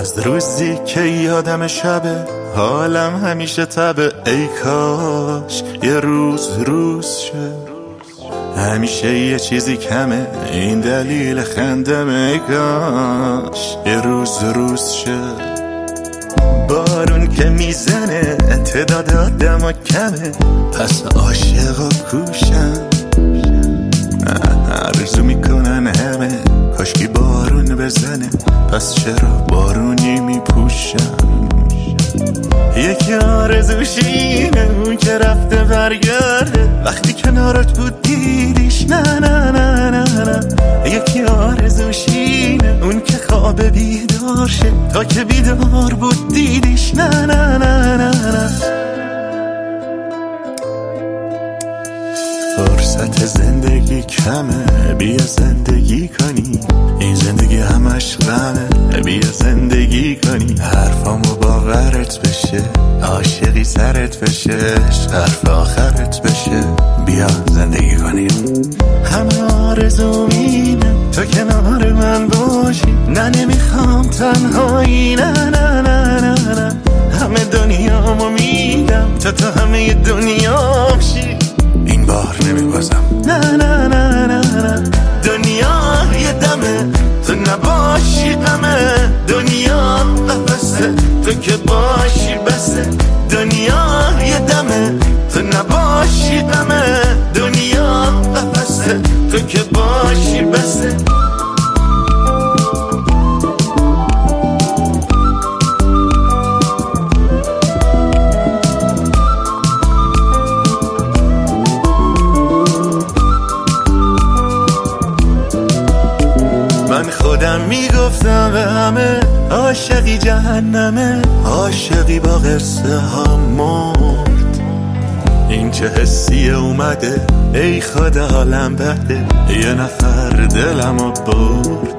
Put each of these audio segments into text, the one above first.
از روزی که یادم شبه حالم همیشه تبه، ای کاش یه روز شه. همیشه یه چیزی کمه، این دلیل خندمه، ای کاش یه روز شه. بارون که میزنه تعداد آدم کمه، پس عاشقا کوشن. آرزو میکنن همه کاشکی بارون بزنه، پس چرا بارونی میپوشن. یکی آرزوشینه اون که رفته برگرده، وقتی کنارت بود دیدیش نه نه نه نه نه. یکی آرزوشینه اون که خواب بیدار شه، تا که بیدار بود دیدیش نه نه نه نه نه. فرصت زندگی کمه، بیا زندگی کنی، این زندگی همش غمه، بیا زندگی کنی. حرفامو باورت بشه، عاشقی سرت بشه، حرف آخرت بشه، بیا زندگی کنی. همه آرزو اینه تو کنار من باشی، نه نمیخوام تنهایی، نه نه نه نه نه. همه دنیامو میدم تو همه دنیا بشی، این بار نمیبازم، نه نه نه نه نه. دنیا یه دمه تو نباشی غمه، دنیا قفسه تو که باشی بسه. دنیا یه دمه تو نباشی غمه، دنیا قفسه تو که باشی بسه. من خودم میگفتم به همه عاشقی جهنمه، عاشقی با قصه ها مرد. این چه حسیه اومده ای خدا حالم بده، یه نفر دلمو برد.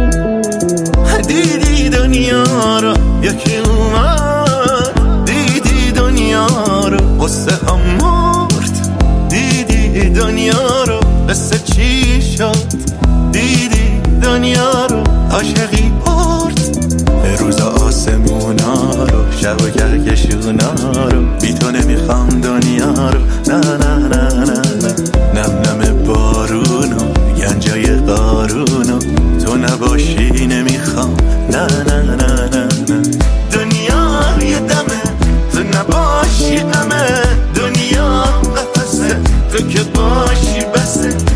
دیدی دنیا رو یکی اومد، دیدی دنیا رو قصه ها مرد. دیدی دنیا رو قصه چی شد، دیدی دنیا رو عاشقی برد. روز آسمونا رو شب و کهکشونا رو، بی تو نمیخوام دنیا رو، نه نه نه نه نه. نم نم بارونو گنجای قارونو، تو نباشی نمیخوام، نه نه نه نه نه. دنیا یه دمه تو نباشی غمه، دنیا قفسه تو که باشی بسه.